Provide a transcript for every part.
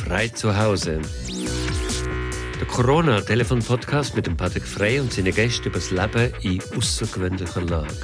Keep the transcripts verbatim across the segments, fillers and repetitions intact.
Frei zu Hause. Der Corona-Telefon-Podcast mit dem Patrick Frey und seinen Gästen über das Leben in außergewöhnlicher Lage.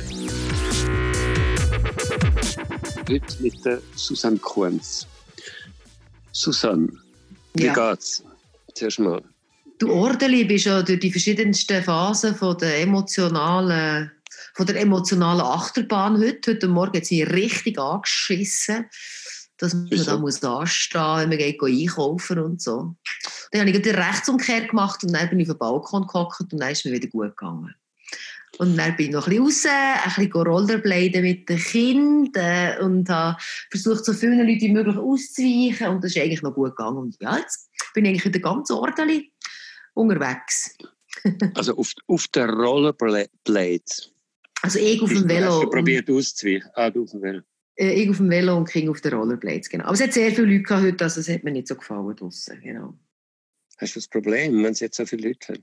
Heute mit der Susanne Kunz. Susanne, wie ja. geht's? Zuerst mal. Du Ordeli bist ja durch die verschiedensten Phasen von der emotionalen, von der emotionalen Achterbahn heute. Heute Morgen hat sie richtig angeschissen, dass man Wieso? da muss anstehen muss, wenn man geht einkaufen und so. Dann habe ich die Rechtsumkehr gemacht und dann bin ich auf den Balkon gehockt und dann ist mir wieder gut gegangen. Und dann bin ich noch ein bisschen raus, ein bisschen Rollerbladen mit den Kindern und habe versucht, so viele Leute wie möglich auszuweichen und das ist eigentlich noch gut gegangen. Und ja, jetzt bin ich eigentlich wieder ganz ordentlich unterwegs. Also auf, auf der Rollerblades? Also ich auf dem Velo. Hast du probiert auszuweichen? Ah, du auf dem Velo. Äh, ich auf dem Velo und King auf den Rollerblades, genau. Aber es hat sehr viele Leute gehabt heute, also es hat mir nicht so gefallen draussen, genau. Hast du das Problem, wenn es jetzt so viele Leute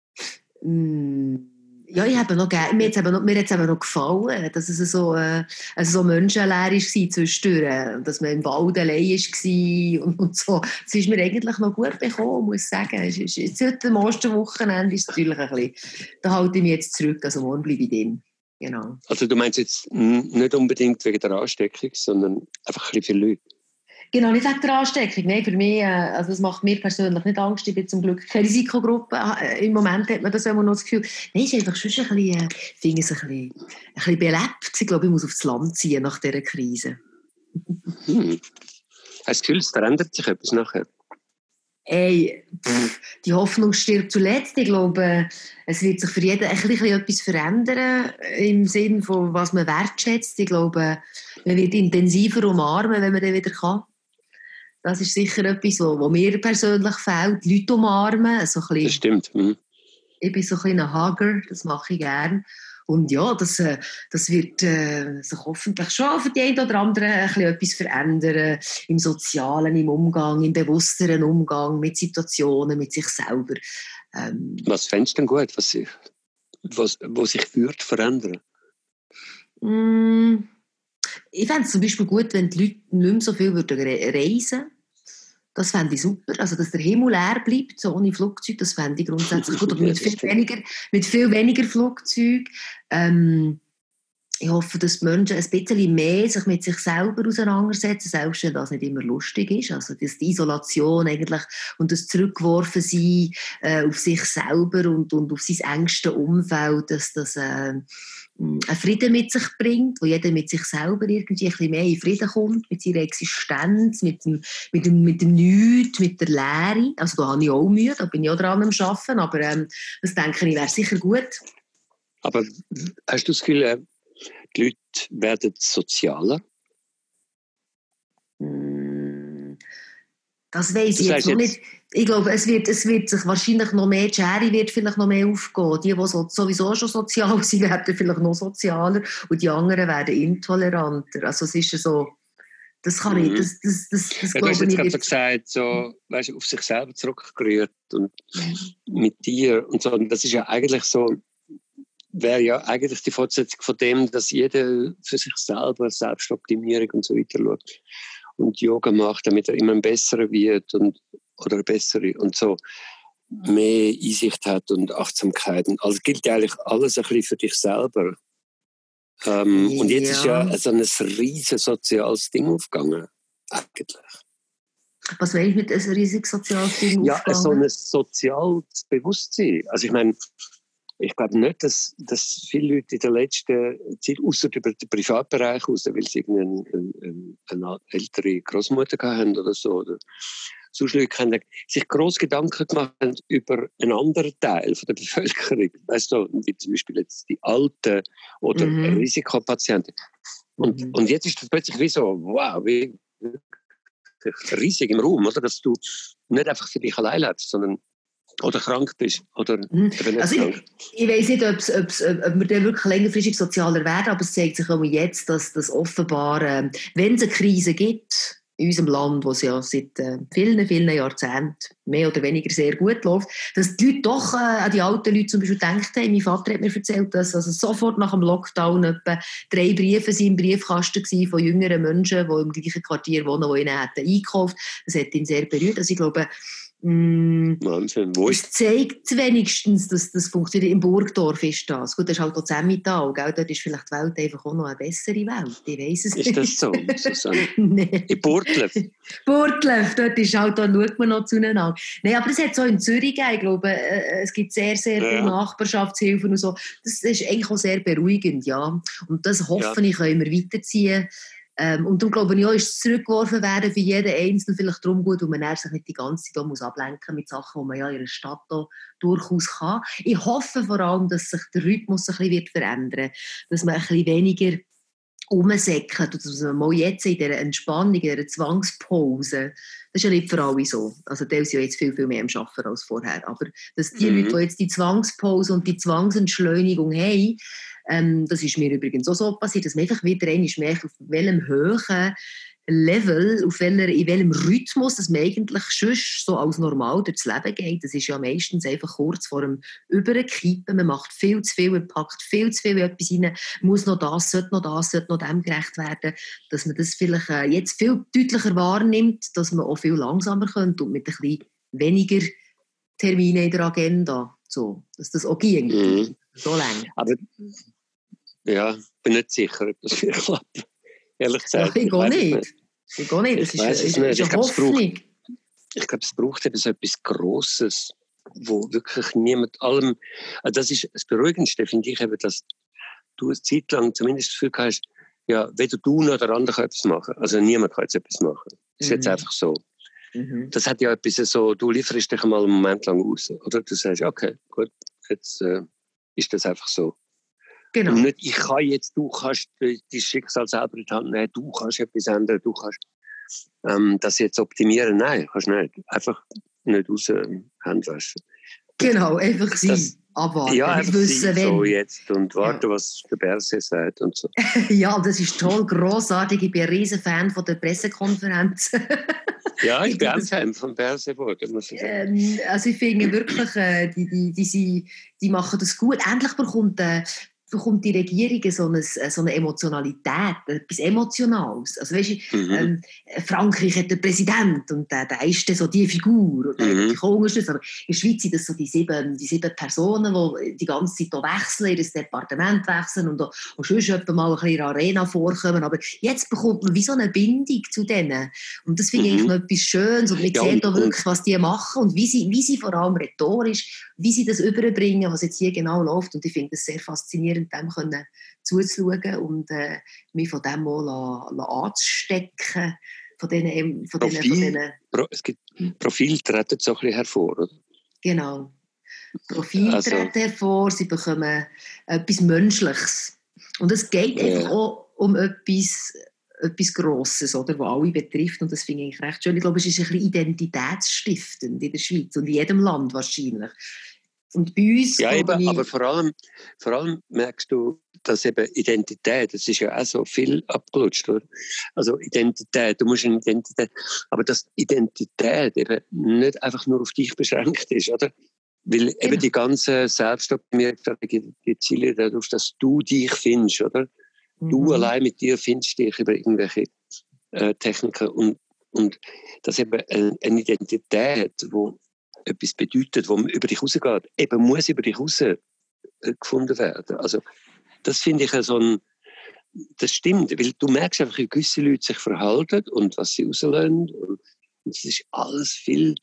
haben? Mm. Ja, ich habe noch gerne, mir hat es noch, mir hat's eben noch gefallen, dass es so, äh, also so menschenleer war zwischendurch, dass man im Wald allein war und, und so. Das ist mir eigentlich noch gut bekommen, muss ich sagen. Es ist, es ist, heute am Osterwochenende ist es natürlich ein bisschen, da halte ich mich jetzt zurück, also morgen bleibe ich drin. Genau. Also du meinst jetzt nicht unbedingt wegen der Ansteckung, sondern einfach ein bisschen viele Leute? Genau, nicht wegen der Ansteckung. Nein, für mich, also das macht mir persönlich nicht Angst. Ich bin zum Glück keine Risikogruppe. Im Moment hat man das immer noch das Gefühl, nein, es ist einfach schon ein bisschen, ich finde es ein bisschen, ein bisschen belebt. Ich glaube, ich muss aufs Land ziehen nach dieser Krise. Hm. Hast du das Gefühl, es verändert sich etwas nachher? Ey, pff, die Hoffnung stirbt zuletzt. Ich glaube, es wird sich für jeden ein bisschen etwas verändern, im Sinne von, was man wertschätzt. Ich glaube, man wird intensiver umarmen, wenn man dann wieder kann. Das ist sicher etwas, was mir persönlich fehlt. Die Leute umarmen. So ein bisschen, das stimmt. Mhm. Ich bin so ein bisschen ein Hugger, das mache ich gerne. Und ja, das, das wird äh, sich hoffentlich schon für die einen oder anderen ein bisschen etwas verändern. Im Sozialen, im Umgang, im bewussteren Umgang mit Situationen, mit sich selber. Ähm, was fändest du denn gut, was sich, was, was sich würde verändern? Mm, ich fände es zum Beispiel gut, wenn die Leute nicht mehr so viel würden reisen würden. Das fände ich super. Also, dass der Himmel leer bleibt, so ohne Flugzeug, das fände ich grundsätzlich gut. Aber mit viel weniger, mit viel weniger Flugzeug. Ähm, ich hoffe, dass die Menschen ein bisschen mehr sich mit sich selber auseinandersetzen, selbst wenn das nicht immer lustig ist. Also, dass die Isolation eigentlich und das Zurückgeworfensein äh, auf sich selber und, und auf sein engstes Umfeld, dass das äh, einen Frieden mit sich bringt, wo jeder mit sich selber irgendwie ein bisschen mehr in Frieden kommt, mit seiner Existenz, mit dem, mit dem, mit dem Nichts, mit der Leere. Also da habe ich auch Mühe, da bin ich auch dran am Arbeiten, aber ähm, das denke ich, wäre sicher gut. Aber hast du das Gefühl, die Leute werden sozialer? Das weiss ich jetzt noch nicht. Ich glaube, es wird, es wird sich wahrscheinlich noch mehr, die Schere wird vielleicht noch mehr aufgehen. Die, die sowieso schon sozial sind, werden vielleicht noch sozialer und die anderen werden intoleranter. Also es ist so, das kann mhm. ich, das, das, das, das ja, glaube ich nicht. Du hast jetzt gerade so nicht. gesagt, so, weißt du, auf sich selber zurückgerührt und mhm. mit dir und so. Und das ist ja eigentlich so, wäre ja eigentlich die Fortsetzung von dem, dass jeder für sich selber Selbstoptimierung und so weiter schaut und Yoga macht, damit er immer ein besserer wird und oder eine bessere und so mehr Einsicht hat und Achtsamkeit. Also gilt eigentlich alles ein bisschen für dich selber. Ähm, ja. Und jetzt ist ja so ein riesiges soziales Ding aufgegangen, eigentlich. Was meine ich mit einem riesigen soziales Ding ja, aufgegangen? Ja, so ein soziales Bewusstsein. Also ich meine, ich glaube nicht, dass, dass viele Leute in der letzten Zeit, außer über den Privatbereich raus, weil sie eine, eine, eine ältere Großmutter hatten oder so, oder sonst Leute haben, sich gross Gedanken gemacht haben über einen anderen Teil von der Bevölkerung. Weißt du, wie zum Beispiel jetzt die Alten oder mhm. Risikopatienten. Und, mhm. und jetzt ist das plötzlich wie so, wow, wie riesig im Raum, oder? Dass du nicht einfach für dich allein lebst, sondern oder krank bist. Oder also ich, ich weiss nicht, ob's, ob's, ob wir dann wirklich längerfristig sozialer werden, aber es zeigt sich auch jetzt, dass das offenbar, äh, wenn es eine Krise gibt, in unserem Land, wo es ja seit äh, vielen, vielen Jahrzehnten mehr oder weniger sehr gut läuft, dass die Leute doch äh, an die alten Leute zum Beispiel gedacht haben. Mein Vater hat mir erzählt, dass also sofort nach dem Lockdown etwa drei Briefe sind im Briefkasten waren von jüngeren Menschen, die im gleichen Quartier wohnen, die ihnen hätten eingekauft. Das hat ihn sehr berührt. Also ich glaube, Mm, Wahnsinn. Wo es zeigt wenigstens, dass das funktioniert. Im Burgdorf ist das. Gut, das ist halt auch Zemmital, gell? Dort ist vielleicht die Welt einfach auch noch eine bessere Welt. Ich weiss es ist nicht. das so, Susanne? Nein. In Burgdorf? Burgdorf, dort ist halt, da schaut man noch zueinander. Nein, aber es hat so in Zürich gegeben. Ich glaube, äh, es gibt sehr, sehr viele ja. Nachbarschaftshilfen und so. Das ist eigentlich auch sehr beruhigend, ja. Und das hoffe ja. ich, können wir weiterziehen. Ähm, und darum glaube ich auch, ist es zurückgeworfen werden für jeden Einzelnen vielleicht darum gut, weil man sich nicht die ganze Zeit muss ablenken mit Sachen, die man ja in einer Stadt da durchaus kann. Ich hoffe vor allem, dass sich der Rhythmus ein bisschen wird verändern wird, dass man ein bisschen weniger rumsäckert und dass man mal jetzt in dieser Entspannung, in dieser Zwangspause, das ist ja nicht für alle so, also die sind ja jetzt viel, viel mehr am Arbeiten als vorher, aber dass die mhm. Leute, die jetzt die Zwangspause und die Zwangsentschleunigung haben, Ähm, das ist mir übrigens auch so passiert, dass man einfach wieder einmal merkt, auf welchem hohen Level, auf welcher, in welchem Rhythmus dass man eigentlich sonst so als normal durchs Leben geht. Das ist ja meistens einfach kurz vor dem Überkippen. Man macht viel zu viel, man packt viel zu viel in etwas rein, muss noch das, sollte noch das, sollte noch dem gerecht werden, dass man das vielleicht äh, jetzt viel deutlicher wahrnimmt, dass man auch viel langsamer könnte und mit ein bisschen weniger Termine in der Agenda, so, dass das auch ging. Mhm. So lange. Aber ja, ich bin nicht sicher, ob das wird klappen. Ehrlich gesagt. Ja, ich gehe nicht. nicht. Ich gehe nicht. Das ich ist, ist, ist eine Hoffnung. Ich glaube, es braucht eben so etwas Grosses, wo wirklich niemand allem... Also das ist das Beruhigendste, finde ich eben, dass du eine Zeit lang zumindest das Gefühl hast, ja, weder du noch der andere kann etwas machen. Also niemand kann jetzt etwas machen. Das ist mhm. jetzt einfach so. Mhm. Das hat ja etwas so, du lieferst dich mal einen Moment lang aus. Oder du sagst, okay, gut, jetzt äh, ist das einfach so. Genau. Und nicht, ich kann jetzt, du kannst dein Schicksal selber in die Hand nehmen, du kannst etwas ändern, du kannst ähm, das jetzt optimieren. Nein, kannst nicht. Einfach nicht raus ähm, Hände waschen. Genau, einfach sein, abwarten. Ja, einfach wissen, sein, so jetzt und warten, ja. was der Berse sagt und so. Ja, das ist toll, grossartig. Ich bin ein riesen Fan von der Pressekonferenz. Ja, ich bin ein Fan von Berse geworden, muss ich sagen. Ähm, also ich finde wirklich, äh, die, die, die, die, die machen das gut. Endlich bekommt äh, bekommt die Regierung so eine, so eine Emotionalität, etwas Emotionales. Also weißt du, mhm. ähm, Frankreich hat den Präsident und der, der ist dann so die Figur und der mhm. hat die unterstützt. Aber in der Schweiz sind das so die sieben, die sieben Personen, die die ganze Zeit hier wechseln, das Departement wechseln und auch schon mal ein bisschen in der Arena vorkommen. Aber jetzt bekommt man wie so eine Bindung zu denen. Und das finde mhm. ich noch etwas Schönes. Und man ja, sieht auch wirklich, was die machen und wie sie, wie sie vor allem rhetorisch, wie sie das überbringen, was jetzt hier genau läuft. Und ich finde das sehr faszinierend, dem können zuzuschauen und äh, mich von dem mal anzustecken. Von diesen, von Profil, von diesen, Pro, es gibt Profil treten so ein bisschen hervor, oder? Genau. Profil also, treten hervor, sie bekommen etwas Menschliches. Und es geht ja. einfach auch um etwas, etwas Grosses, oder, was alle betrifft. Und das finde ich recht schön. Ich glaube, es ist ein bisschen identitätsstiftend in der Schweiz und in jedem Land wahrscheinlich. Und bei uns... Ja, eben, aber vor allem, vor allem merkst du, dass eben Identität, das ist ja auch so viel abgelutscht, oder? Also Identität, du musst eine Identität... Aber dass Identität eben nicht einfach nur auf dich beschränkt ist, oder? Weil eben genau. die ganze Selbstoptimierung die zielt darauf, dass du dich findest, oder? Mhm. Du allein mit dir findest dich über irgendwelche äh, Techniken und, und dass eben eine, eine Identität, wo etwas bedeutet, wo man über dich rausgeht, eben muss über dich raus äh, gefunden werden. Also das finde ich so ein, das stimmt, weil du merkst einfach, wie gewisse Leute sich verhalten und was sie rauslösen und es ist alles viel,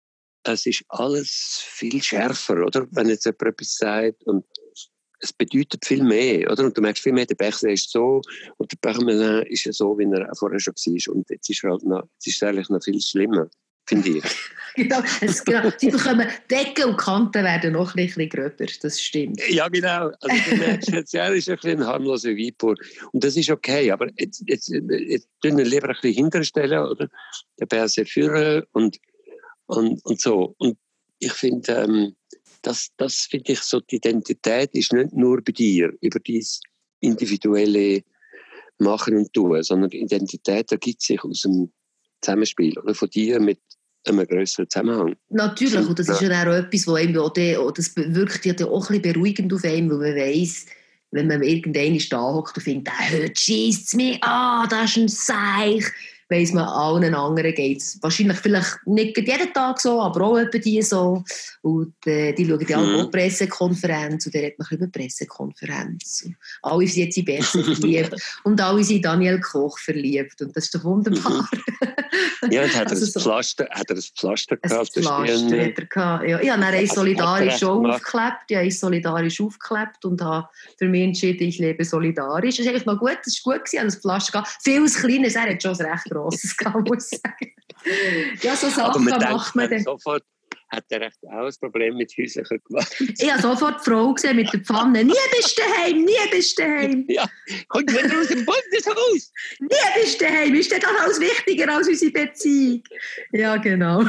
es ist alles viel schärfer, oder? Wenn jetzt jemand etwas sagt und es bedeutet viel mehr, oder? Und du merkst viel mehr, der Bechler ist so und der Bechler ist ja so, wie er vorher schon war und jetzt ist er halt noch, jetzt ist es eigentlich noch viel schlimmer. Finde ich. Genau, es, genau. Sie bekommen Decken und Kanten werden noch ein bisschen gröber, das stimmt. Ja, genau. Also du merkst jetzt, ja, das ist ein bisschen ein harmloser Weipur. Und das ist okay, aber jetzt, jetzt, jetzt tun wir lieber ein bisschen hinterstellen, oder? Der Berse führen und, und, und so. Und ich finde, ähm, das, das finde ich so, die Identität ist nicht nur bei dir, über dein individuelle Machen und Tun, sondern die Identität ergibt sich aus dem Zusammenspiel, oder? Von dir mit einem grösseren Zusammenhang. Natürlich, und das ist ja auch etwas, wo einem auch de, das wirkt ja auch ein bisschen beruhigend auf einen, weil man weiss, wenn man irgendwann da hockt und findet, ah, heute schiesst es mich an, das ist ein Seich, weiss man, allen anderen geht es wahrscheinlich vielleicht nicht jeden Tag so, aber auch etwa die so. Und äh, die schauen ja auch mhm. Pressekonferenz und dann hat man über Pressekonferenz. Und alle sind jetzt in Berse verliebt und alle sind in Daniel Koch verliebt und das ist doch wunderbar. Mhm. Ja, und hat er, also so, Pflaster, hat er ein Pflaster gehabt? Ein Pflaster hat er gehabt, ja. Ich habe dann eins solidarisch aufgeklebt, ich habe eins solidarisch aufgeklebt und habe für mich entschieden, ich lebe solidarisch. Das ist eigentlich noch gut, das war gut gewesen, das Pflaster gehabt. Viel Kleines, er hat schon ein recht grosses gehabt, muss ich sagen. Ja, so Sachen macht man dann. Sofort hat er echt auch ein Problem mit häuslicher Gewalt. Ich habe sofort die Frau gesehen mit der Pfanne. Nie bist du daheim, nie bist du daheim. Ja, kommt wieder aus dem Bundeshaus. Nie bist du daheim, ist das alles wichtiger als unsere Beziehung. Ja, genau.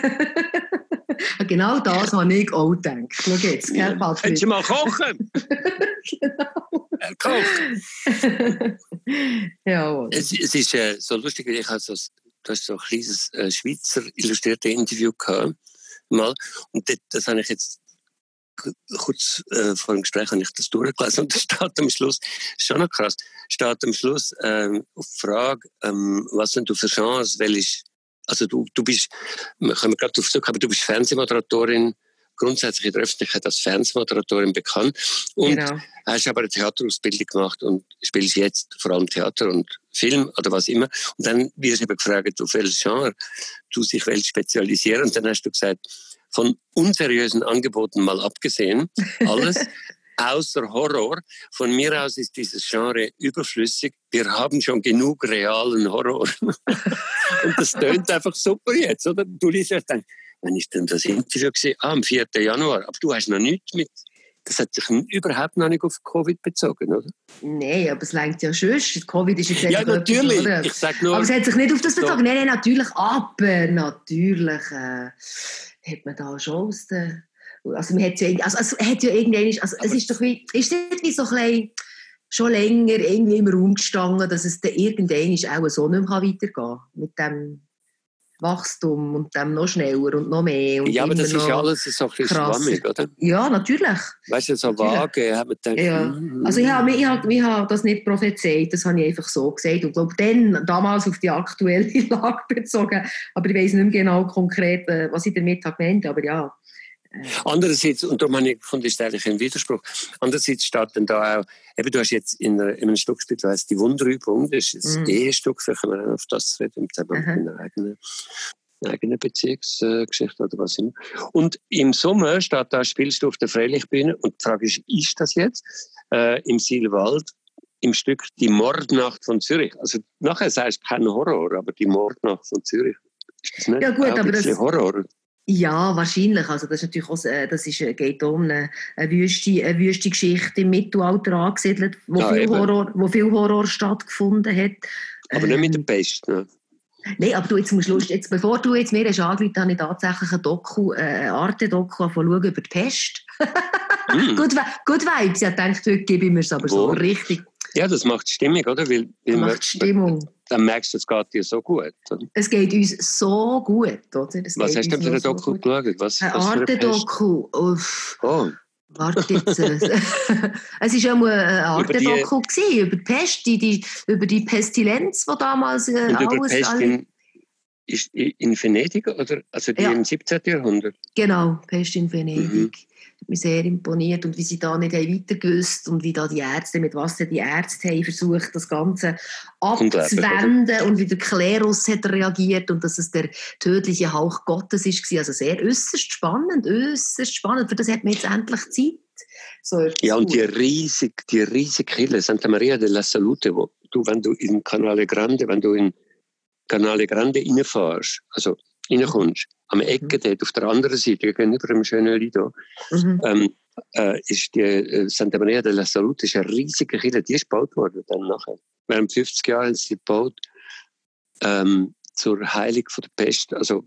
Genau das habe ich auch gedacht. Schau jetzt, gell, Patrick? Kannst du mal kochen? Genau. Er kocht. Ja. Es, es ist äh, so lustig, ich habe so, du hast so ein kleines äh, Schweizer illustriertes Interview gehabt. Mal. Und das, das habe ich jetzt kurz äh, vor dem Gespräch habe ich das durchgelesen und da steht am Schluss, schon noch krass, steht am Schluss ähm, auf die Frage, ähm, was denn du für Chance wählst. Also du, du bist, wir können gerade darauf zurück, aber du bist Fernsehmoderatorin, grundsätzlich in der Öffentlichkeit als Fernsehmoderatorin bekannt und genau. Hast aber eine Theaterausbildung gemacht und spielst jetzt vor allem Theater und Film oder was immer. Und dann wirst du eben gefragt, auf welches Genre du dich willst spezialisieren. Und dann hast du gesagt, von unseriösen Angeboten mal abgesehen, alles außer Horror. Von mir aus ist dieses Genre überflüssig. Wir haben schon genug realen Horror. Und das tönt einfach super jetzt, oder? Du liest erst dann, wann ist denn das Interview gesehen? Ah, am vierten Januar. Aber du hast noch nichts mit. Das hat sich überhaupt noch nicht auf Covid bezogen, oder? Nein, aber es lenkt ja schon. Covid ist jetzt ja, natürlich. Etwas, ich sag nur, aber es hat sich nicht auf das bezogen. So. Nein, nein, natürlich. Aber natürlich äh, hat man da schon aus der... Also man hat ja, also, also, hat ja irgendwann... Also, es ist doch wie... Ist nicht wie so ein bisschen schon länger irgendwie im Raum gestanden, dass es dann irgendwann auch so nicht mehr weitergehen kann mit dem Wachstum und dem noch schneller und noch mehr. Und ja, aber das ist ja alles so ein bisschen schwammig, oder? Ja, natürlich. Weißt du, so natürlich. Vage, haben wir gedacht, ja. mm, Also ich habe, ich, habe, ich habe das nicht prophezeit, das habe ich einfach so gesagt. Und ich glaube, dann, damals auf die aktuelle Lage bezogen, aber ich weiss nicht mehr genau konkret, was ich damit gemeint habe, aber ja. Andererseits, und darum habe ich gefunden, ist eigentlich ein Widerspruch, andererseits steht dann da auch, eben du hast jetzt in, einer, in einem Stück gespielt, das heisst die Wunderübung, das ist ein mm. Ehestück, vielleicht können wir auch auf das reden, im Zusammenhang mit einer eigenen, eigenen Beziehungsgeschichte oder was immer. Und im Sommer steht da, spielst du auf der Freilichtbühne und die Frage ist, ist das jetzt äh, im Silwald im Stück Die Mordnacht von Zürich? Also nachher sagst du kein Horror, aber die Mordnacht von Zürich, ist das nicht ja, gut, auch aber ein bisschen das Horror? Ja, wahrscheinlich. Also das ist natürlich auch, das ist, geht um eine, eine, wüste, eine wüste Geschichte im Mittelalter angesiedelt, wo, ja, viel Horror, wo viel Horror stattgefunden hat. Aber ähm, nicht mit der Pest, ne? Nein, aber du jetzt musst Lust, jetzt, bevor du jetzt mir angerufen hast, habe ich tatsächlich ein Doku, äh, eine Arte-Doku schauen über die Pest. mm. Gut, gut Vibes. Ich dachte, heute gebe ich mir es aber Wo? so richtig. Ja, das macht Stimmung, oder? Weil, weil macht man, Stimmung. Dann merkst du, es geht dir so gut. Oder? Es geht uns so gut, oder? Es was hast du denn für eine so Doku geschaut? Was, eine was Arte-Doku. Oh. Warte jetzt. Es war ja mal eine Arte-Doku über, über die Pest, die, die, über die Pestilenz, die damals äh, und über alles... Pest in, ist in Venedig, oder? Also die ja. im siebzehnten Jahrhundert? Genau, Pest in Venedig. Mhm. Hat mich sehr imponiert und wie sie da nicht weiter gewusst und wie da die Ärzte, mit was die Ärzte haben versucht, das Ganze abzuwenden und wie der Klerus hat reagiert und dass es der tödliche Hauch Gottes war. Also sehr äußerst spannend, äußerst spannend. Für das hat man jetzt endlich Zeit. So ja, und die riesige, die riesige Kirche, Santa Maria della Salute, wo du, wenn du in Canale Grande, wenn du in Canale Grande reinfährst, also reinkommst, am Ecke mhm. dort, auf der anderen Seite, gegenüber dem schönen Lido, mhm. ähm, äh, ist die äh, Santa Maria della Salute ist eine riesige Kirche, die ist gebaut worden dann nachher. Während fünfzig Jahren haben sie gebaut ähm, zur Heilung von der Pest. Also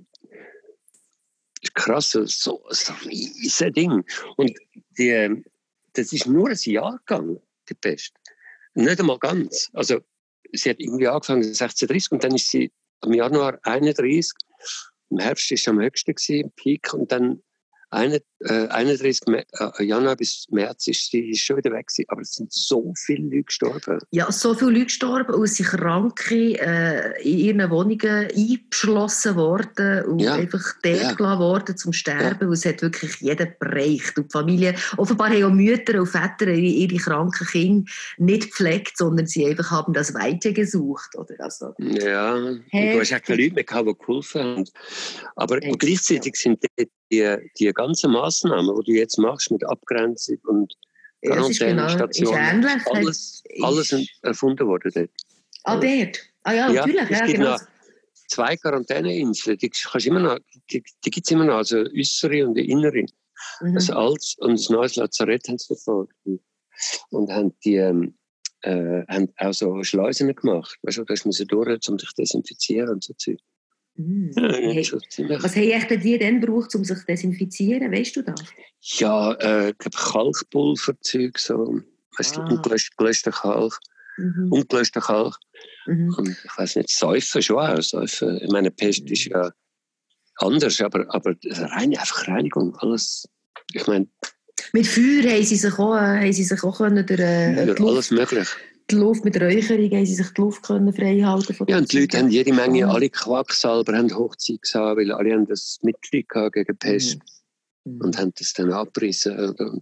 ist krass, so, so ein riesiges Ding. Und die, das ist nur ein Jahr gegangen, die Pest. Nicht einmal ganz. Also sie hat irgendwie angefangen sechzehnhundertdreißig und dann ist sie im Januar einunddreißig, im Herbst war es am höchsten, gewesen, Peak, und dann einunddreißig Januar bis März ist sie schon wieder weg gewesen. Aber es sind so viele Leute gestorben. Ja, so viele Leute gestorben und es sind Kranke äh, in ihren Wohnungen eingeschlossen worden und ja. einfach dort ja. gelassen worden zum Sterben. Ja. Und es hat wirklich jeden bereicht. Und die Familie, offenbar haben auch Mütter und Väter ihre, ihre kranken Kinder nicht gepflegt, sondern sie einfach haben das weitergesucht. Oder? Also, ja, hey. Du hast ja keine Leute mehr gehabt, die geholfen haben. Aber hey. gleichzeitig ja. sind die Die, die ganzen Massnahmen, die du jetzt machst mit Abgrenzung und Quarantänestation, ja, genau, alles, alles ist erfunden worden dort. Ah, dort? Ah ja, ja natürlich. Es ja, gibt genau. noch zwei Quarantäneinseln, die, die, die gibt es immer noch, also äußere und die innere. Mhm. Ein altes und ein neues Lazarett haben sie davor. Und haben die ähm, äh, haben auch so Schleusen gemacht. Weißt du, da musst du durch, um sich zu desinfizieren und so Zeug. Mm. Ja, hey, was haben die denn gebraucht, um sich zu desinfizieren? Weißt du das? Ja, äh, ich glaube Kalkpulverzeug, so. Weißt ah. du, ungelöschter Kalk. Mhm. Ungelöschter Kalk. Mhm. Und ich weiß nicht, Säufen schon auch. Säufen. Ich meine, Pest mhm. ist ja anders, aber, aber rein, einfach Reinigung, alles. Ich meine. Mit Feuer haben sie sich auch, haben sie sich auch können durch, äh, Feuer, alles möglich. Die Luft mit Räucherung haben sie sich die Luft können frei halten von ja, und die Leute haben jede Menge, alle Quacksalber haben Hochzeit gesagt, weil alle haben das Mittel gegen Pest mhm. und haben das dann abgerissen. Und,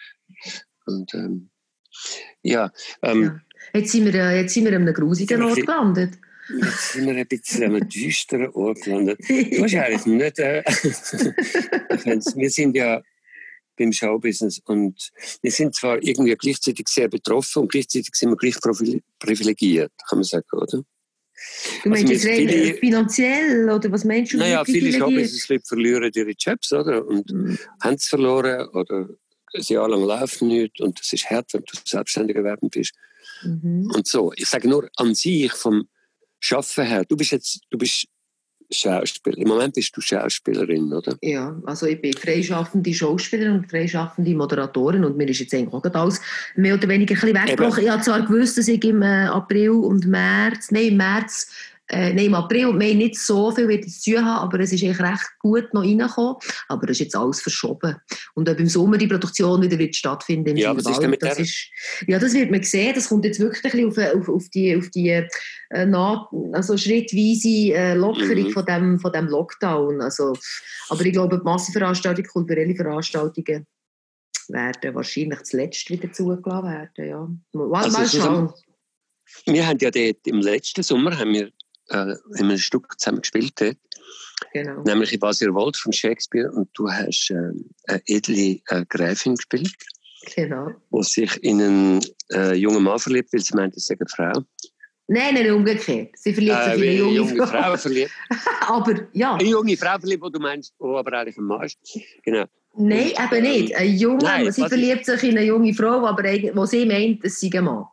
und ähm, ja, ähm, ja. Jetzt sind wir, jetzt sind wir an einem grusigen Ort gelandet. Jetzt sind wir ein bisschen an einem düsteren Ort gelandet. Du hast eigentlich nicht... Äh, wir sind ja beim Showbusiness und wir sind zwar irgendwie gleichzeitig sehr betroffen und gleichzeitig sind wir gleich privilegiert, kann man sagen, oder? Du meinst also jetzt viele, finanziell, oder was meinst du? Naja, viele Showbusiness-Leute verlieren ihre Jobs, oder? Und mhm. haben es verloren oder ein Jahr lang läuft nichts und das ist hart, wenn du selbstständiger werden bist. Mhm. Und so. Ich sage nur an sich, vom Schaffen her, du bist jetzt, du bist Schauspieler. Im Moment bist du Schauspielerin, oder? Ja, also ich bin freischaffende Schauspielerin und freischaffende Moderatorin und mir ist jetzt eigentlich auch alles mehr oder weniger ein bisschen weggebrochen. Ich habe zwar gewusst, dass ich im äh, April und März, nein, im März, äh, nein, im April und Mai nicht so viel wird zu tun haben, aber es ist eigentlich recht gut noch reingekommen. Aber das ist jetzt alles verschoben. Und ob im Sommer die Produktion wieder wird stattfinden im ja, was ist denn mit das ist, ja, das wird man sehen. Das kommt jetzt wirklich ein bisschen auf, auf, auf die, auf die äh, nach, also schrittweise äh, Lockerung mhm. von, dem, von dem Lockdown. Also, aber ich glaube, die Massenveranstaltungen, kulturelle Veranstaltungen werden wahrscheinlich zuletzt wieder zugelassen werden. Ja. Mal, also mal schauen. Wir haben ja dort, im letzten Sommer haben wir äh, in einem Stück zusammen gespielt dort. Genau. Nämlich in Basirwold von Shakespeare und du hast äh, eine edle äh, Gräfin gespielt. Genau. Die sich in einen äh, jungen Mann verliebt, weil sie meint, es sei eine Frau. Nein, nein, umgekehrt. Sie verliebt äh, sich in eine junge, junge Frau. Frau verliebt. Aber ja. Eine junge Frau verliebt, die du meinst, oh, aber eigentlich ein Mann ist. Genau. Nein, und, eben nicht. Ein Junge, nein, sie verliebt sich in eine junge Frau, aber wo sie meint, es sei ein Mann.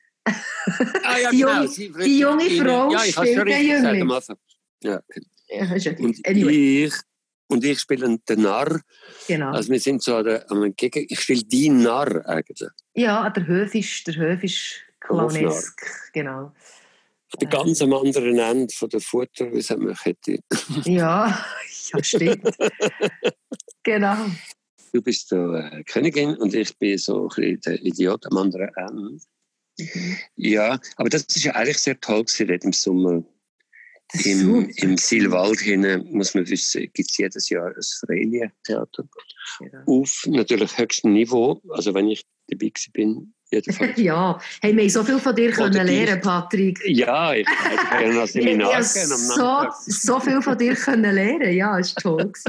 Ah, ja, die, genau. junge, die junge Frau ja, spielt den Jüngling. Ja, ja, ist okay. Und, anyway. ich, und ich spiele den Narr. Genau. Also wir sind so an der, an Gegen, ich spiele die Narr eigentlich. Ja, der Höfisch, der Höfisch clownesk, genau. Ich bin äh. ganz am anderen Ende von der Futter, wie es mich hätte. Ja, ja, stimmt. Genau. Du bist so äh, Königin und ich bin so ein bisschen der Idiot am anderen Ende. Mhm. Ja, aber das ist ja eigentlich sehr toll gewesen im Sommer. Im, im Silwald hin, muss man wissen, gibt es jedes Jahr ein Freilichttheater. Genau. Auf natürlich höchstem Niveau, also wenn ich dabei bin, jedenfalls. Ja, hey, wir haben so viel von dir können lernen, Patrick. Ja, ich, ich habe ja noch Seminar ja, gegeben am so, so viel von dir können lernen, ja, es war toll.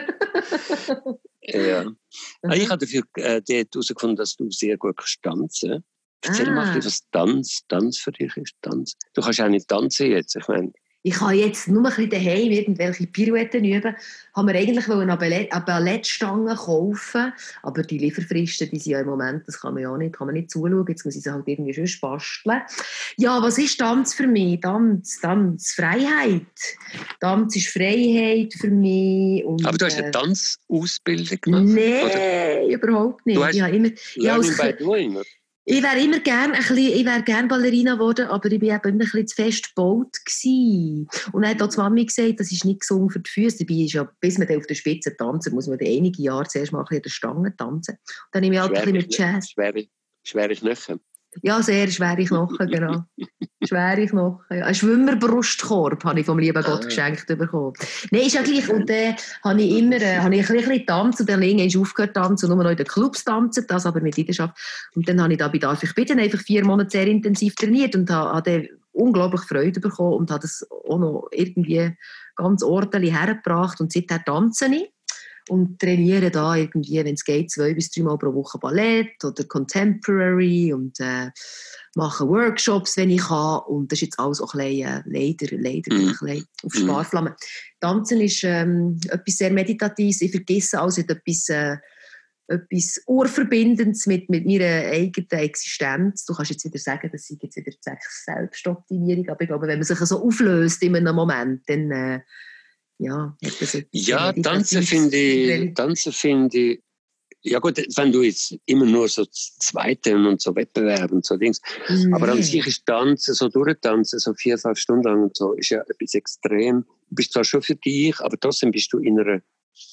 Ja. Mhm. Ich habe dafür äh, herausgefunden, dass du sehr gut tanzen kannst. Erzähl ah. mal, was Tanz, Tanz für dich ist. Tanz. Du kannst auch nicht tanzen jetzt, ich meine. Ich kann jetzt nur ein bisschen daheim irgendwelche Pirouetten üben. Haben wir eigentlich eine Ballett, eine Ballettstange kaufen, aber die Lieferfristen, die sind ja im Moment, das kann man ja nicht, kann man nicht zuschauen. Jetzt muss ich sie halt irgendwie schon basteln. Ja, was ist Tanz für mich? Tanz, Tanz, Freiheit. Tanz ist Freiheit für mich. Und, aber du hast eine Tanzausbildung gemacht? Nein, oder? Überhaupt nicht. Du hast ich immer, Learning by Doing, oder? Ich wäre immer gerne ein bisschen, ich wäre gerne Ballerina geworden, aber ich war eben immer ein bisschen zu fest gebaut gewesen. Und dann hat auch die Mami gesagt, das ist nicht gesund für die Füße. Dabei ist ja, bis man dann auf der Spitze tanzen, muss man dann einige Jahre zuerst mal an der Stange tanzen. Und dann nehme ich halt ein bisschen mit Jazz. Schwere, schwere Knochen. Ja, sehr schwere Knochen, genau. Schwere Knochen, ja. Ein Schwimmerbrustkorb habe ich vom lieben Gott geschenkt bekommen. Nein, ist ja gleich. Und dann äh, habe ich immer äh, habe ich ein bisschen tanzen und dann irgendwann aufgehört zu tanzen und nur noch in den Clubs tanzen, das aber mit Leidenschaft. Und dann habe ich da bei «Darf ich bitten» einfach vier Monate sehr intensiv trainiert und habe, habe unglaublich Freude bekommen und habe das auch noch irgendwie ganz ordentlich hergebracht und seither tanze ich. Und trainiere da irgendwie, wenn es geht, zwei bis drei Mal pro Woche Ballett oder Contemporary und äh, mache Workshops, wenn ich kann. Und das ist jetzt alles auch ein bisschen, äh, leider, leider mm. ein bisschen auf Sparflamme. Tanzen ist ähm, etwas sehr Meditatives. Ich vergesse alles, hat etwas, äh, etwas Urverbindendes mit, mit meiner eigenen Existenz. Du kannst jetzt wieder sagen, das sei jetzt wieder Selbstoptimierung, aber ich glaube, wenn man sich so auflöst in einem Moment, dann äh, ja, ja, tanzen finde ich, tanzen finde ich, ja gut, wenn du jetzt immer nur so Zweite und so Wettbewerbe und so Dings, nee. Aber an sich ist Tanzen, so durchtanzen, so vier, fünf Stunden lang und so, ist ja etwas extrem. Du bist zwar schon für dich, aber trotzdem bist du in einer,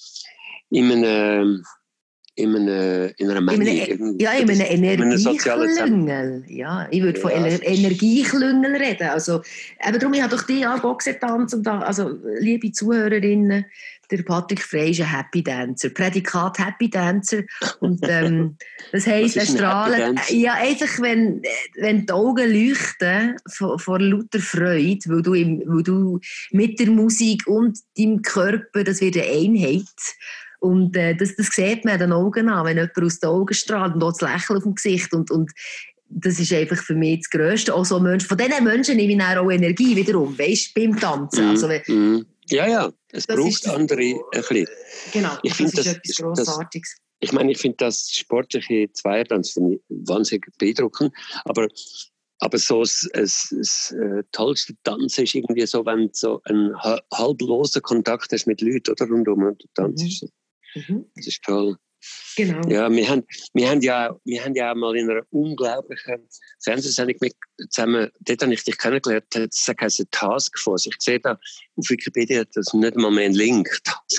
in einem, in einer, in einer Menge. In einer, ja, in einem Energieklüngel. Ja, ich würde ja. von Ener- Energieklüngel reden. Also, eben darum, ich habe doch die auch getanzt und da, also, liebe Zuhörerinnen, der Patrick Frey ist ein Happy Dancer. Prädikat Happy Dancer. Und, ähm, das heisst, er strahlt, ja, einfach, wenn, wenn die Augen leuchten vor, vor lauter Freude, weil du, im, weil du mit der Musik und deinem Körper, das wird eine Einheit. Und äh, das, das sieht man den Augen an, wenn jemand aus den Augen strahlt und auch das Lächeln auf dem Gesicht. Und, und das ist einfach für mich das Grösste. Auch so Menschen, von diesen Menschen nehme ich dann auch Energie wiederum, weißt, beim Tanzen. Mm, also, wenn, mm. Ja, ja, es braucht das, andere ein bisschen. Genau, ich das find, ist das, etwas Grossartiges. Das, ich meine, ich finde das sportliche Zweiertanz finde ich wahnsinnig beeindruckend, aber Aber so das, das, das äh, tollste Tanzen ist irgendwie so, wenn du so einen halblosen Kontakt hast mit Leuten oder rundum und du tanzt. Mhm. Mhm. Das ist toll. Genau. Ja, wir haben, wir haben ja, wir haben ja mal in einer unglaublichen Fernsehsendung mit zusammen, dort habe ich dich kennengelernt, das heisst Taskforce. Ich sehe da auf Wikipedia, dass nicht mal mehr ein Link.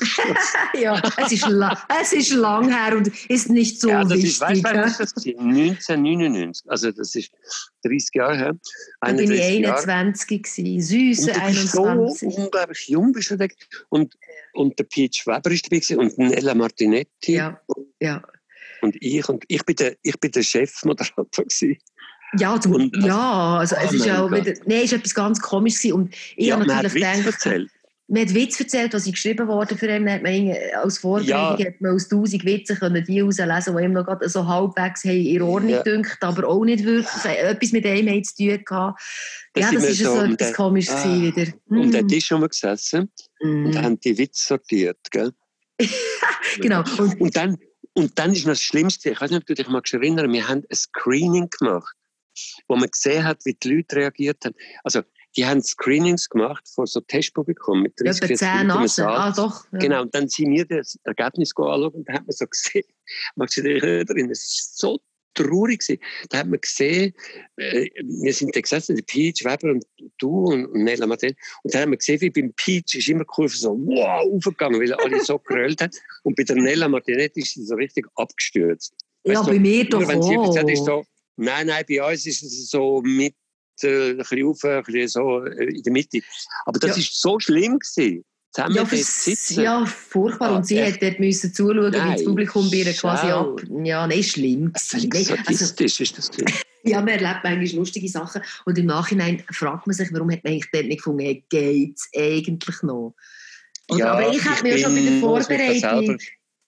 Ja, es ist, la- es ist lang her und ist nicht so ja, das wichtig. Ist, weißt du, was das war? neunzehnhundertneunundneunzig, also das ist dreißig Jahre her. Da bin ich einundzwanzig gewesen, süße einundzwanzig. So unglaublich jung bist du da. Und, und der Peach Weber ist dabei gewesen und Nella Martinetti. Ja, ja. Und ich, und ich bin der, ich bin der Chefmoderator gewesen. Ja, zum, und, ja, also, oh es ist ja auch wieder, nee, es ist etwas ganz Komisches gewesen. Und ich ja, habe natürlich gedacht, erzählt. Man hat Witz erzählt, was ich geschrieben wurde für ihn. Hat man als Vorbereitung ja. hat man aus tausend Witze können die herauslesen, die ihm noch gerade so halbwegs in Ordnung ja. gedünkt, aber auch nicht wirklich etwas mit ihm zu tun gehabt. Ja, das ist so, so etwas Komisches ah, wieder. Mm. Und dort ist schon mal gesessen mm. und haben die Witze sortiert, gell? Genau. Und, und dann Und dann ist noch das Schlimmste, ich weiß nicht, ob du dich mal erinnern, wir haben ein Screening gemacht, wo man gesehen hat, wie die Leute reagiert haben. Also, die haben Screenings gemacht vor so Testpublikum mit dreißig, vierzig Leuten im Saal. Ah, doch. Ja. Genau, und dann sind wir das Ergebnis anschauen und da hat man so gesehen, magst du dich erinnern, es ist so traurig gewesen. Da hat man gesehen, äh, wir sind da gesessen, der Peach Weber und du und, und Nella Martin, und dann haben wir gesehen, wie beim Peach ist immer die Kurve so wow, aufgegangen, weil alle so gerölt haben, und bei der Nella Martinetti ist sie so richtig abgestürzt. Ja, weißt, bei so, mir doch wenn sie gesagt, ist so, nein, nein, bei uns ist es so mit äh, ein bisschen auf, ein bisschen so äh, in der Mitte. Aber das ja. ist so schlimm gewesen. Ja, ja, furchtbar. Ah, und sie hat dort müssen zuschauen, wie das Publikum bei ihr quasi ab... Ja, nein, schlimm. Völlig sadistisch ist das. Ja, man erlebt manchmal lustige Sachen. Und im Nachhinein fragt man sich, warum hat man eigentlich dort nicht gefunden, geht es eigentlich noch? Oder, ja, aber ich habe mir ja schon bei der Vorbereitung...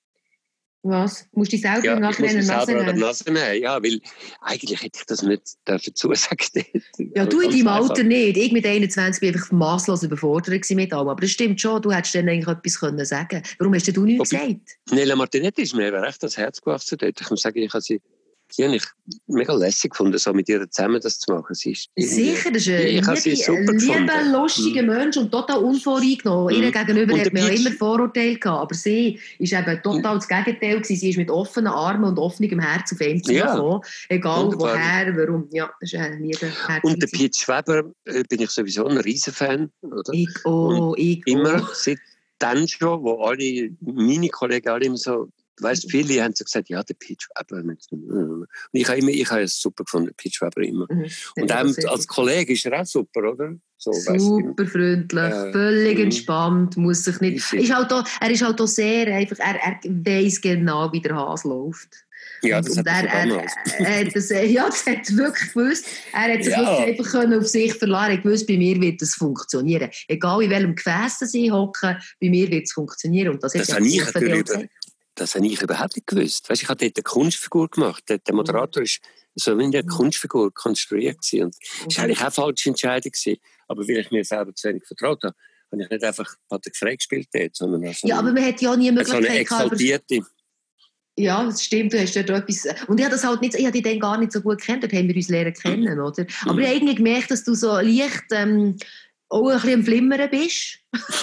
Was? Musst du dich selber ja, im Nachhinein eine Nase nehmen? Nase nehmen? Ja, weil eigentlich hätte ich das nicht dazu sagen. Ja, du in deinem Alter nicht. Ich mit einundzwanzig war einfach masslos überfordert mit allem. Aber das stimmt schon, du hättest dann eigentlich etwas können sagen. Warum hast du nichts gesagt? Nella Martinetti ist mir recht das Herz gewachsen dort. Ich muss sagen, ich habe sie Die habe ich mega lässig gefunden, so mit ihr zusammen das zu machen. Sie ist Sicher, das ist ein ich habe sie super lieber, lustiger Mensch und total unvoreingenommen. Mhm. Ihr gegenüber Und hat man ja Peach- immer Vorurteile gehabt, aber sie war eben total das Gegenteil gewesen. Sie ist mit offenen Armen und offenem Herz auf ihn Ja. zugekommen. Egal Wunderbar. woher, warum. Ja, das ist ein lieber Herz. Und der Piet Schweber äh, bin ich sowieso ein Riesenfan. Oder? Ich auch, ich Immer auch. seit dann schon, wo alle, meine Kollegen alle immer so, weißt, viele haben so gesagt, ja, der Piet Schweber. Und ich habe immer, ich habe es super gefunden, Piet Schweber immer. Mhm. Und Ja, auch sehr als gut. Kollege ist er auch super, oder? So, Super weißt, freundlich, Äh, völlig mhm. entspannt, muss sich nicht... Easy. Ist halt auch, er ist halt auch sehr einfach, er, er weiss genau, wie der Hase läuft. ja, Und- das und hat er er, schon er, damals. er hat das, äh, ja, das hat er wirklich gewusst. Er hat sich Ja. wirklich einfach können auf sich verlassen. Er hat gewusst, bei mir wird das funktionieren. Egal in welchem Gefäß sie hocken, bei mir wird es funktionieren. Und das, Das hat habe ich geholfen, natürlich die auch über- zu sagen. Das habe ich überhaupt nicht gewusst. Weißt, ich habe dort eine Kunstfigur gemacht. Der, der Moderator ist so wie eine Kunstfigur konstruiert gewesen. Und das war eigentlich auch eine falsche Entscheidung gewesen. Aber weil ich mir selber zu wenig vertraut habe, habe ich nicht einfach Patrick Frey gespielt dort, sondern auch so Ja, aber eine, man hat ja nie die so eine Möglichkeit gehabt, über- exaltierte. Ja, das stimmt, du hast dort etwas... Und ich habe das halt nicht, ich habe dich dann gar nicht so gut kennt, dort haben wir uns lernen kennen, oder? Aber Mhm. ich habe irgendwie gemerkt, dass du so leicht ähm, auch ein bisschen am Flimmern bist.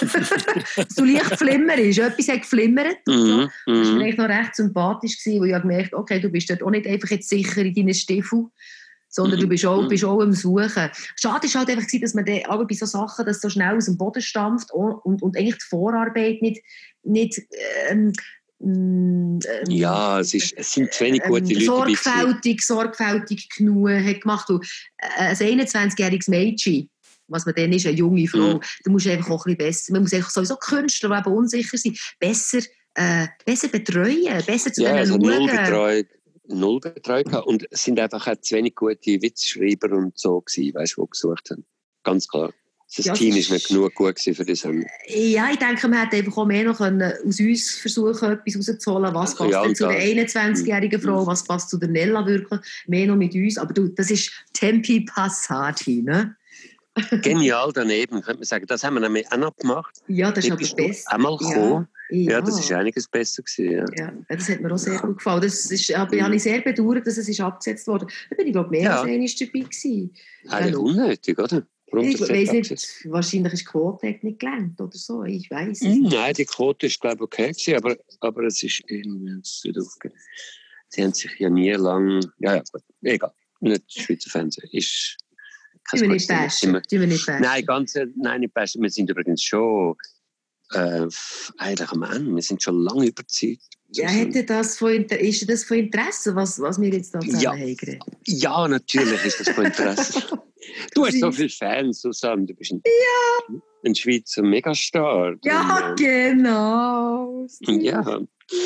Dass du leicht flimmerst, etwas hat geflimmert. Und so. Mhm, Das war mir mhm. eigentlich noch recht sympathisch, gewesen, weil ich habe gemerkt, okay, du bist dort auch nicht einfach jetzt sicher in deinen Stiefeln, sondern Mhm. du bist auch, Mhm. bist auch am Suchen. Schade ist halt einfach, gewesen, dass man dann aber bei so Sachen, dass so schnell aus dem Boden stampft und, und, und eigentlich die Vorarbeit nicht, nicht ähm, ähm, Ja, es, ist, es sind zu wenig gute ähm, Leute dabei gewesen. sorgfältig, sorgfältig genug hat gemacht. Und, äh, ein einundzwanzigjähriges Mädchen, was man dann ist, eine junge Frau, Mhm. da muss einfach auch ein bisschen besser, man muss einfach sowieso Künstler, die eben unsicher sind, besser, äh, besser betreuen, besser zu Ja, denen also schauen. null Betreuung, null Betreuung gehabt. Und es sind einfach auch zu wenig gute Witzschreiber und so gewesen, weißt du, die gesucht haben. Ganz klar. Das Ja, Team es ist nicht genug gut gewesen für die Sendung. Ja, ich denke, man hätte einfach auch mehr noch können aus uns versuchen, etwas rauszuholen. Was passt Ja, denn und zu der das- einundzwanzigjährigen Frau, was passt zu der Nella wirklich? Mehr noch mit uns. Aber du, das ist Tempi Passati, ne? Genial daneben, könnte man sagen. Das haben wir nämlich auch noch gemacht. Ja, das ist Dort aber bist du besser. einmal gekommen. Ja, Ja, das ist einiges besser gewesen. Ja. Ja, das hat mir auch sehr gut gefallen. Das ist, aber ich habe ich sehr bedauert, dass es ist abgesetzt wurde. Da bin ich, glaube mehr Ja. als einmal dabei gewesen. Eigentlich Ja, unnötig, oder? Warum Ich das weiss jetzt nicht, abgesetzt? wahrscheinlich ist die Quote nicht gelernt oder so. Ich weiss es Hm, nicht. Nein, die Quote ist, glaube ich, okay gewesen, aber, aber es ist irgendwie es ist nicht aufgegangen. Sie haben sich ja nie lang... Ja, ja, gut. Egal. Nicht das Schweizer Fernsehen. Ist kein Tun wir nicht gutes Thema. bashen. Tun wir nicht bashen. Nein, ganz, nein, nicht bashen. Wir sind übrigens schon äh, f- eigentlich am Ende. Wir sind schon lange über die Zeit. Ja, hätte das von, Inter- ist das von Interesse, was, was wir jetzt da zusammen Ja. haben geredet? Ja, natürlich ist das von Interesse. Du hast so viele Fans, Susanne. Du bist ein, ein Schweizer Megastar. Ja, Und, äh, genau. ja.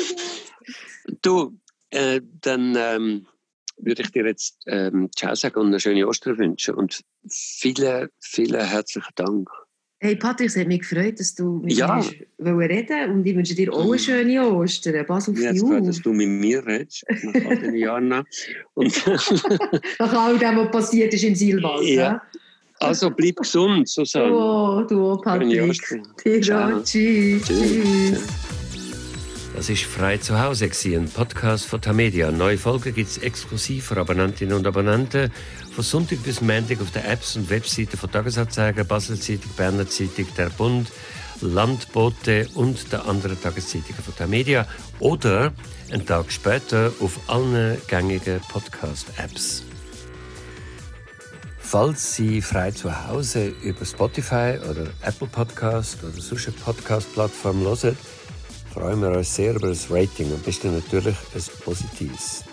Du, äh, dann ähm, würde ich dir jetzt ähm, Ciao sagen und eine schöne Ostern wünschen. Und vielen, vielen herzlichen Dank. Hey Patrick, es hat mich gefreut, dass du mit Ja. mir wollen reden und ich wünsche dir auch eine schöne Ostern. Pass auf Mir hat dich es gefallen, dass auf. du mit mir redest, nach all diesen Jahren noch. Und Nach all dem, was passiert ist in Silvan. Ja. also bleib gesund, Susanne. Oh, du auch, Schöne Patrick. Ostern. Dir Ciao. auch. Tschüss. Tschüss. Tschüss. Das war «Frei zu Hause», ein Podcast von Tamedia. Neue Folgen gibt es exklusiv für Abonnentinnen und Abonnenten. Von Sonntag bis Montag auf den Apps und Webseiten von Tagesanzeiger, Basel Zeitung, Berner Zeitung, Der Bund, Landbote und der anderen Tageszeitungen von Tamedia. Oder einen Tag später auf allen gängigen Podcast-Apps. Falls Sie «Frei zu Hause» über Spotify oder Apple Podcast oder sonst eine Podcast-Plattform hören, freuen wir uns sehr über ein Rating und bist dann natürlich ein positives.